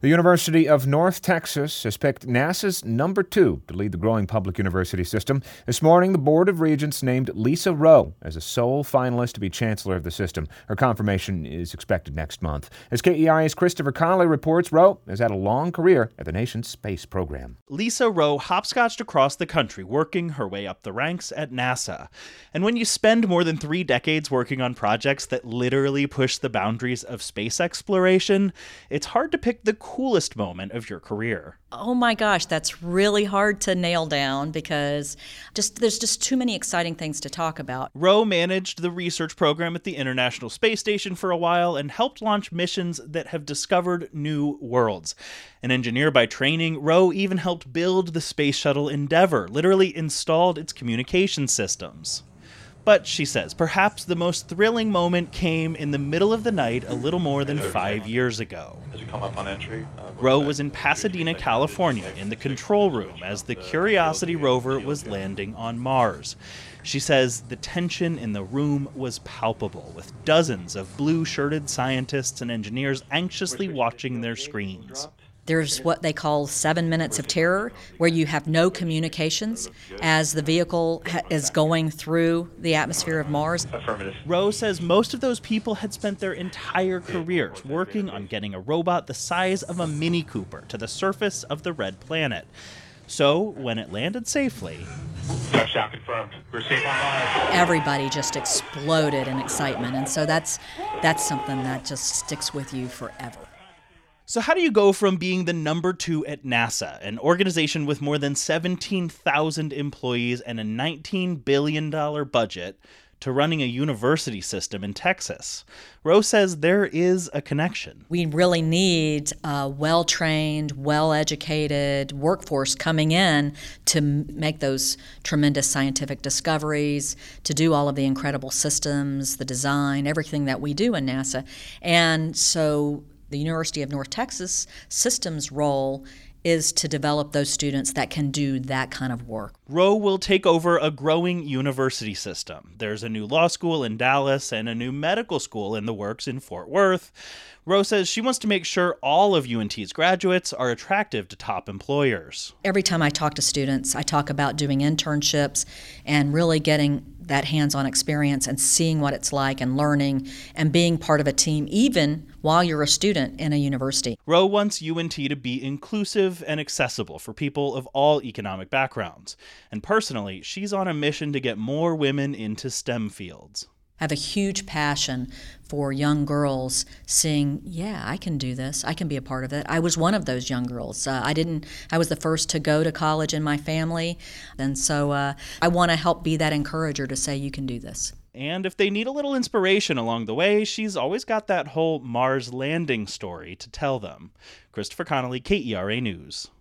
The University of North Texas has picked NASA's number 2 to lead the growing public university system. This morning, the Board of Regents named Lisa Rowe as a sole finalist to be chancellor of the system. Her confirmation is expected next month. As KERA's Christopher Connolly reports, Rowe has had a long career at the nation's space program. Lisa Rowe hopscotched across the country, working her way up the ranks at NASA. And when you spend more than 3 decades working on projects that literally push the boundaries of space exploration, it's hard to pick the coolest moment of your career. Oh my gosh, that's really hard to nail down because there's just too many exciting things to talk about. Rowe managed the research program at the International Space Station for a while and helped launch missions that have discovered new worlds. An engineer by training, Rowe even helped build the Space Shuttle Endeavour, literally installed its communication systems. But, she says, perhaps the most thrilling moment came in the middle of the night a little more than 5 years ago. As you come up on entry, Rowe was in Pasadena, California, in the control room as the Curiosity rover was landing on Mars. She says the tension in the room was palpable, with dozens of blue-shirted scientists and engineers anxiously watching their screens. There's what they call 7 minutes of terror, where you have no communications as the vehicle is going through the atmosphere of Mars. Affirmative. Rowe says most of those people had spent their entire careers working on getting a robot the size of a Mini Cooper to the surface of the red planet. So, when it landed safely, Touchdown confirmed. We're safe on Mars. Everybody just exploded in excitement, and so that's something that just sticks with you forever. So how do you go from being the number 2 at NASA, an organization with more than 17,000 employees and a $19 billion budget, to running a university system in Texas? Rowe says there is a connection. We really need a well-trained, well-educated workforce coming in to make those tremendous scientific discoveries, to do all of the incredible systems, the design, everything that we do in NASA. And so the University of North Texas systems role is to develop those students that can do that kind of work. Rowe will take over a growing university system. There's a new law school in Dallas and a new medical school in the works in Fort Worth. Rowe says she wants to make sure all of UNT's graduates are attractive to top employers. Every time I talk to students, I talk about doing internships and really getting that hands-on experience and seeing what it's like and learning and being part of a team, even while you're a student in a university. Rowe wants UNT to be inclusive and accessible for people of all economic backgrounds. And personally, she's on a mission to get more women into STEM fields. I have a huge passion for young girls seeing, yeah, I can do this. I can be a part of it. I was one of those young girls. I was the first to go to college in my family. And so I want to help be that encourager to say you can do this. And if they need a little inspiration along the way, she's always got that whole Mars landing story to tell them. Christopher Connolly, KERA News.